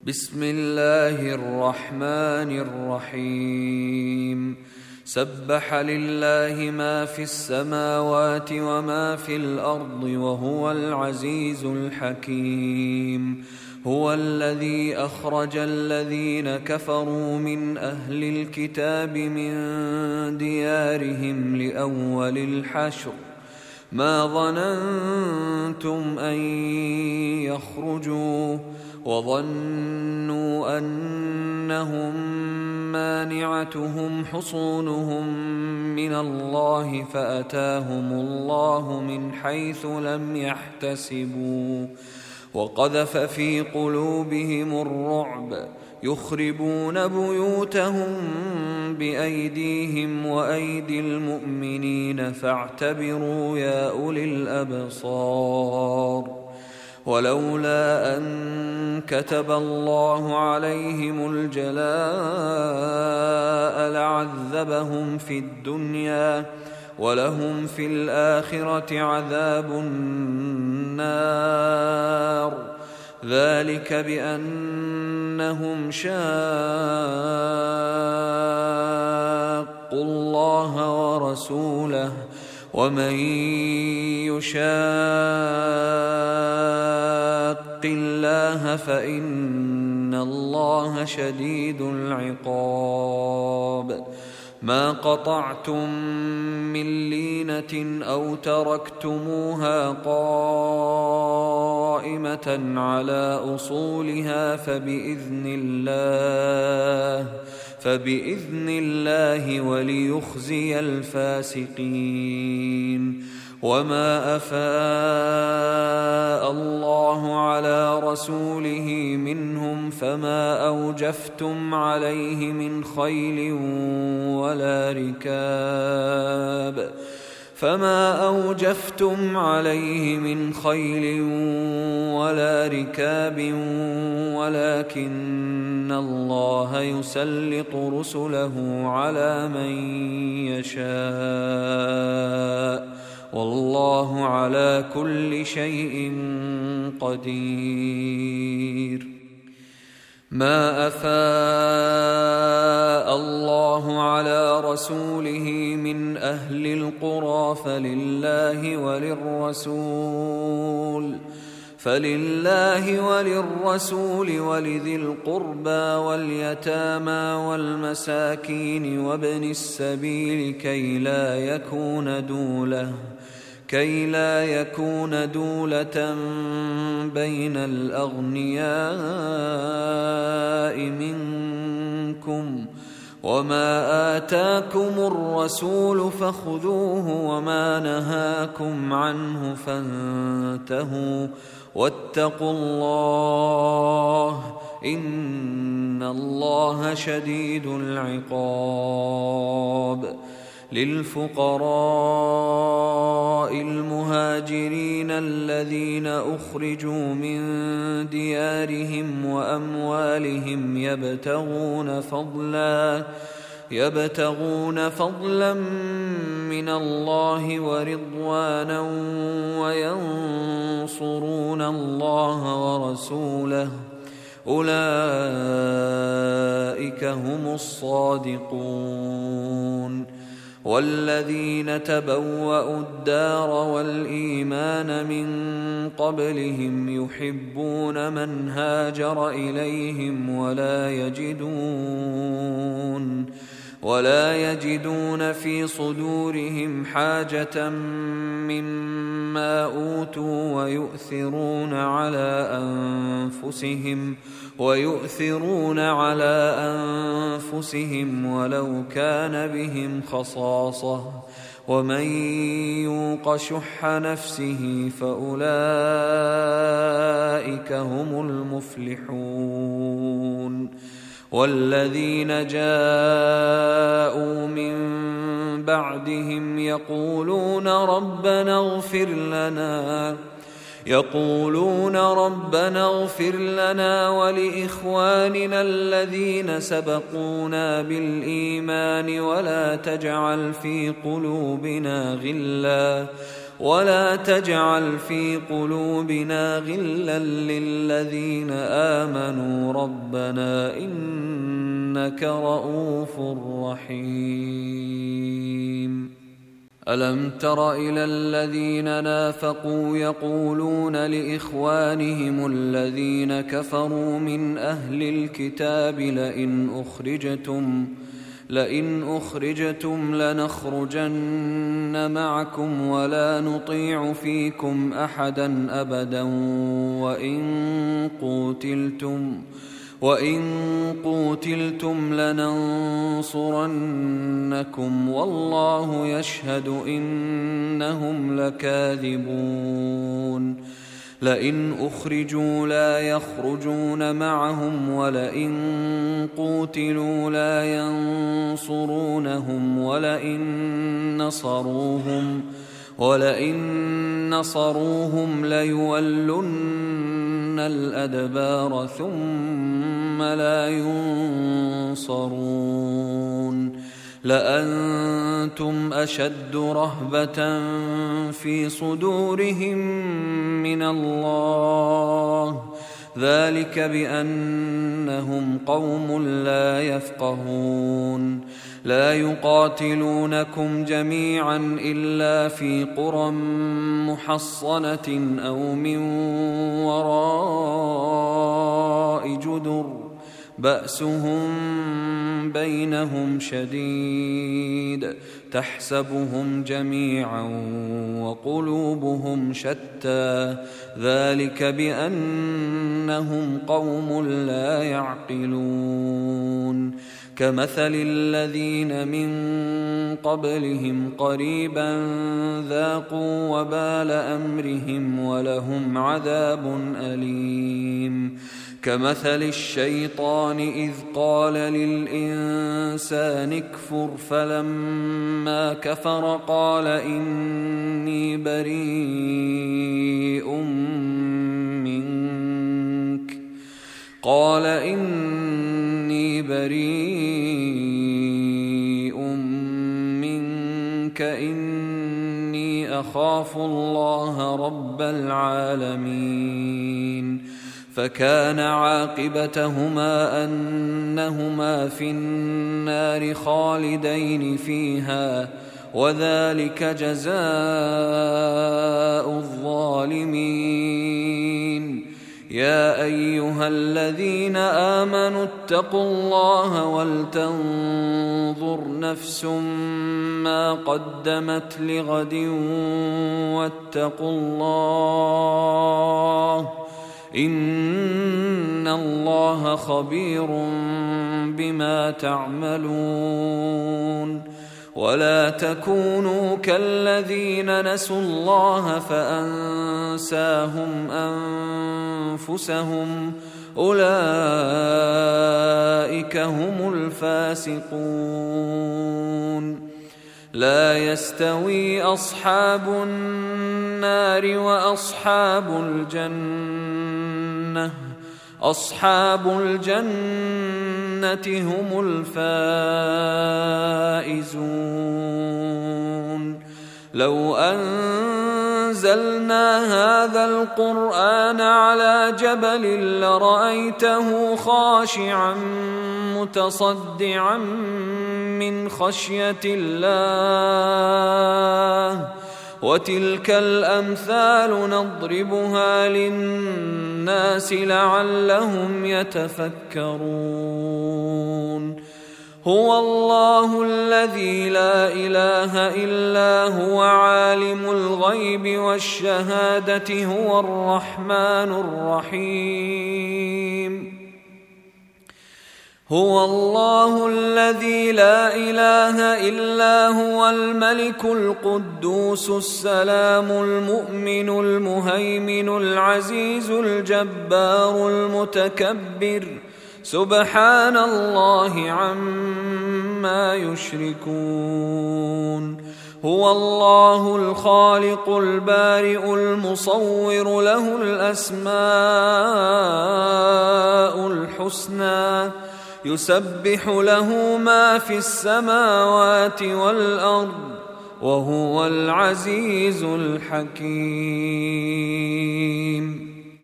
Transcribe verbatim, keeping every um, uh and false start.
بسم الله الرحمن الرحيم سبح لله ما في السماوات وما في الأرض وهو العزيز الحكيم. هو الذي أخرج الذين كفروا من أهل الكتاب من ديارهم لأول الحشر ما ظننتم أن يخرجوا وظنوا أنهم مانعتهم حصونهم من الله فأتاهم الله من حيث لم يحتسبوا وقذف في قلوبهم الرعب يخربون بيوتهم بأيديهم وأيدي المؤمنين فاعتبروا يا أولي الأبصار. ولولا أن كتب الله عليهم الجلاء لعذبهم في الدنيا ولهم في الآخرة عذاب النار ذلك بأنهم شاقوا الله ورسوله ومن يشاق الله فإن الله شديد العقاب. ما قطعتم من لينة أو تركتموها قائمة على أصولها فبإذن الله فبإذن الله وليخزي الفاسقين. وما أفاء الله على رسوله منهم فما أوجفتم عليه من خيل ولا ركاب فما أوجفتم عليه من خيل ولا ركاب ولكن الله يسلط رسله على من يشاء والله على كل شيء قدير. ما أفاء الله على رسوله من أهل القرى فلله وللرسول فلله وللرسول ولذي القربى واليتامى والمساكين وابن السبيل كي لا يكون دولة كي لا يكون دولة بين الأغنياء منكم وما آتاكم الرسول فخذوه وما نهاكم عنه فانتهوا واتقوا الله إن الله شديد العقاب. للفقراء المهاجرين الذين أخرجوا من ديارهم وأموالهم يبتغون فضلا يبتغون فضلا من الله ورضوانا وينصرون الله ورسوله أولئك هم الصادقون. والذين تبوأوا الدار والإيمان من قبلهم يحبون من هاجر إليهم ولا يجدون ولا يجدون في صدورهم حاجة مما أوتوا ويؤثرون على أنفسهم ويؤثرون على أنفسهم ولو كان بهم خصاصة ومن يوق شح نفسه فأولئك هم المفلحون. والذين جاءوا من بعدهم يقولون ربنا اغفر لنا يقولون ربنا اغفر لنا ولإخواننا الذين سبقونا بالإيمان ولا تجعل في قلوبنا غلا ولا تجعل في قلوبنا غلا للذين آمنوا ربنا إنك رؤوف رحيم. ألم تر إلى الذين نافقوا يقولون لإخوانهم الذين كفروا من أهل الكتاب لئن أخرجتم لئن أخرجتم لنخرجن معكم ولا نطيع فيكم أحدا أبدا وإن قوتلتم وإن قوتلتم لننصرنكم والله يشهد إنهم لكاذبون. لئن أخرجوا لا يخرجون معهم ولئن قوتلوا لا ينصرونهم ولئن نصروهم ولئن نصروهم ليولن الأدبار ثم لا ينصرون. لأنتم أشد رهبة في صدورهم من الله ذلك بأنهم قوم لا يفقهون. لا يقاتلونكم جميعا إلا في قرى محصنة أو من وراء جدر بأسهم بينهم شديد تحسبهم جميعا وقلوبهم شتى ذلك بأنهم قوم لا يعقلون. كمثل الذين من قبلهم قريبا ذاقوا وبال أمرهم ولهم عذاب أليم. كمثل الشيطان إذ قال للإنسان اكفر فلما كفر قال إني بريء منك قال إني بريء منك إني أخاف الله رب العالمين. فكان عاقبتهما أنهما في النار خالدين فيها وذلك جزاء الظالمين. يا أيها الذين آمنوا اتقوا الله ولتنظر نفس ما قدمت لغد واتقوا الله إن الله خبير بما تعملون. ولا تكونوا كالذين نسوا الله فأنساهم أنفسهم أولئك هم الفاسقون. لا يستوي أصحاب النار وأصحاب الجنة أصحاب الجنة هم الفائزون. لو أنزلنا هذا القرآن على جبل لرأيته خاشعا متصدعا من خشية الله وتلك الأمثال نضربها للناس لعلهم يتفكرون. هو الله الذي لا إله إلا هو عالم الغيب والشهادة هو الرحمن الرحيم. هو الله الذي لا إله إلا هو الملك القدوس السلام المؤمن المهيمن العزيز الجبار المتكبر سبحان الله عما يشركون. هو الله الخالق البارئ المصور له الأسماء الحسنى يسبح له ما في السماوات والأرض وهو العزيز الحكيم.